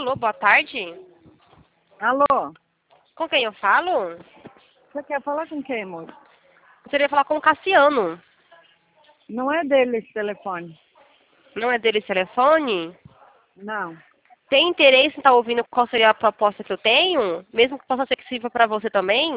Alô, boa tarde. Alô, Com quem eu falo? você quer falar com quem, moço? Gostaria de falar com o Cassiano. Não é dele esse telefone. Não é dele esse telefone? Não. Tem interesse em estar ouvindo qual seria a proposta que eu tenho? Mesmo que possa ser que sirva para você também?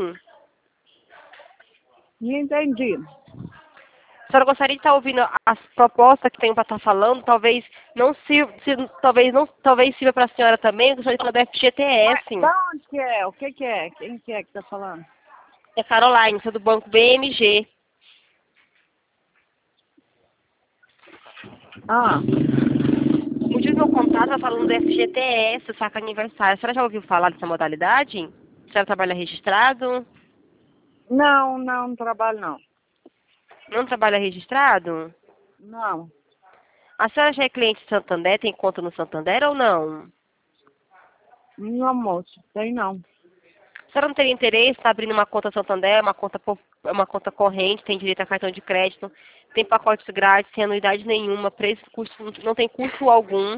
Não entendi. A senhora gostaria de estar ouvindo as propostas que tenho para estar falando? Talvez não sirva, talvez sirva para a senhora também. Eu gostaria de falar do Mas FGTS. da onde que é? O que que é? Quem que tá falando? É Caroline, sou do banco BMG. Ah, O motivo do meu contato é falando do FGTS, o saque aniversário. A senhora já ouviu falar dessa modalidade? A senhora trabalha registrado? não trabalho não. Não trabalha registrado? Não, A senhora já é cliente de Santander, tem conta no Santander ou não? não, moço, tem não. A senhora não teria interesse em abrir uma conta Santander, uma conta corrente, tem direito a cartão de crédito, tem pacotes grátis, sem anuidade nenhuma, preço, custo, não tem custo algum.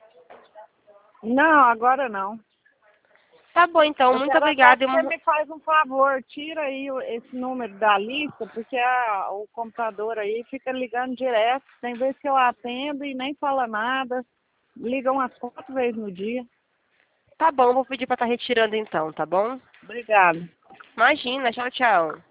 Não, agora não. Tá bom, então, Eu muito quero até obrigada. que você me faz um favor, tira aí esse número da lista, porque o computador aí fica ligando direto. Tem vezes que eu atendo e nem fala nada. Liga umas 4 vezes no dia. Tá bom, vou pedir para estar retirando então, tá bom? Obrigada. Imagina, tchau, tchau.